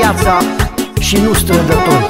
viața și nu strădători.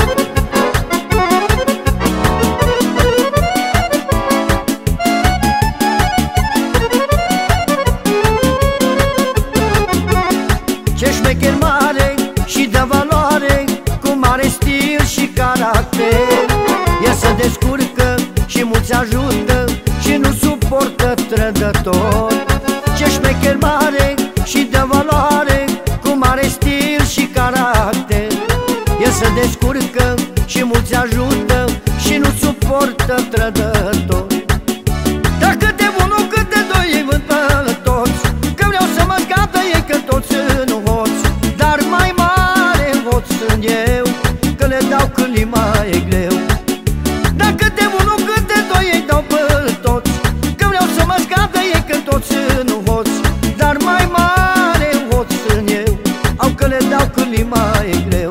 Ce șmecher mare și de valoare, cu mare stil și caracter. El se descurcă și mulți ajută și nu suportă trădători. Ce șmecher mare și de valoare, cu mare stil și caracter. El se descurcă și mulți ajută și nu suportă trădători. Dar cât de unul, cât de doi îi vând pe toți, că vreau să mă scap de ei, că toți sunt hoți. Dar mai mare hoț sunt eu, că le dau când li mai e greu. Dar cât de unul, cât de doi îi dau pe toți, că vreau să mă scap de ei, că toți sunt hoți. Dar mai mare hoț sunt eu, au că le dau când li mai e greu.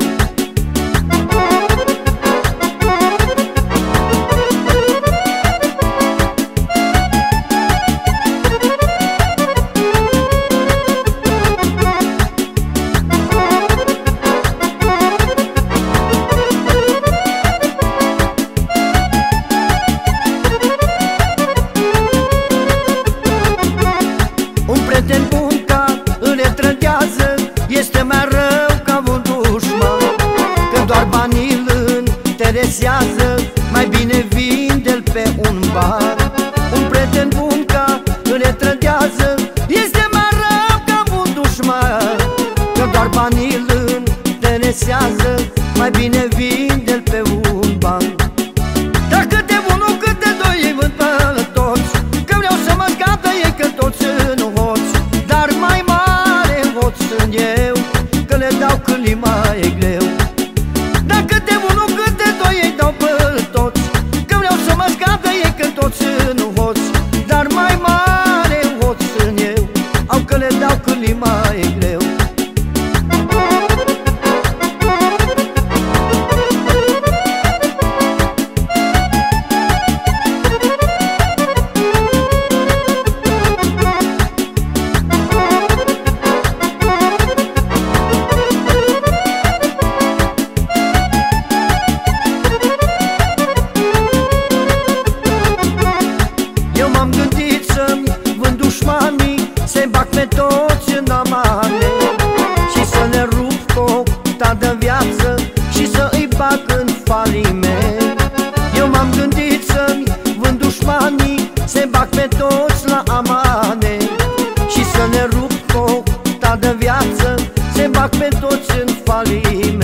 Prieten bun ca îl retrădează, este mai rău ca un dușman. Că doar banii îl interesează, mai bine vinde-l pe un bar. Un prieten bun ca îl retrădează, este mai rău ca un dușman. Că doar banii îl interesează, mai bine vinde-l pe un bar. Dar cât de unul, cât de doi îi vând pe toți, că vreau să mă scap de ei, că toți sunt hoți. Dar mai mare hoț sunt eu, că le dau când li mai e greu. Dar cât de unul, cât de doi îi dau pe toți, că vreau să mă scap de ei, că toți sunt hoți. Dar mai mare hoț sunt eu, au că le dau când li mai e greu. Să-i bag pe toți în amane și să le rup copta de viață și să îi bag în faliment. Eu m-am gândit să-mi vând dușmanii, să-i bag pe toți la amane și să le rup copta de viață, să-i bag pe toți în faliment.